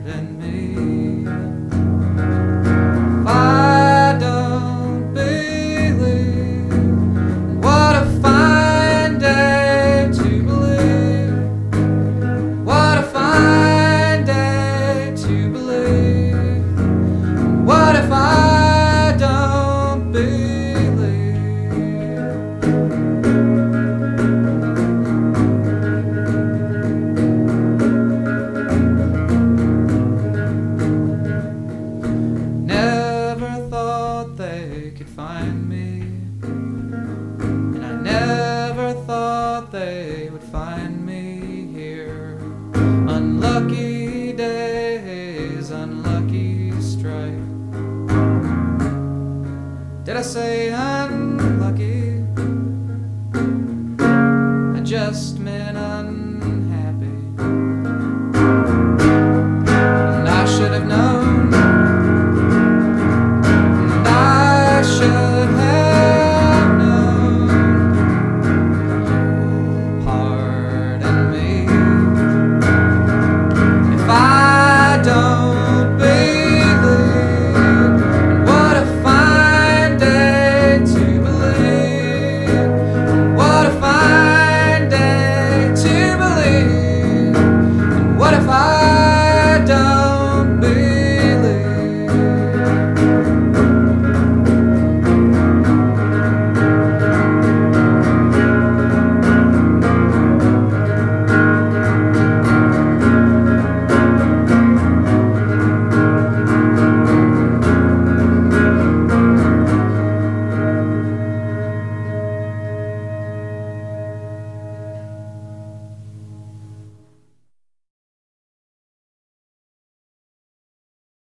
in me. If I don't believe, what a fine day to believe. What a fine day to believe. What if I don't believe? Never thought they could find me, and I never thought they would find me here. Unlucky days, unlucky strife. Did I say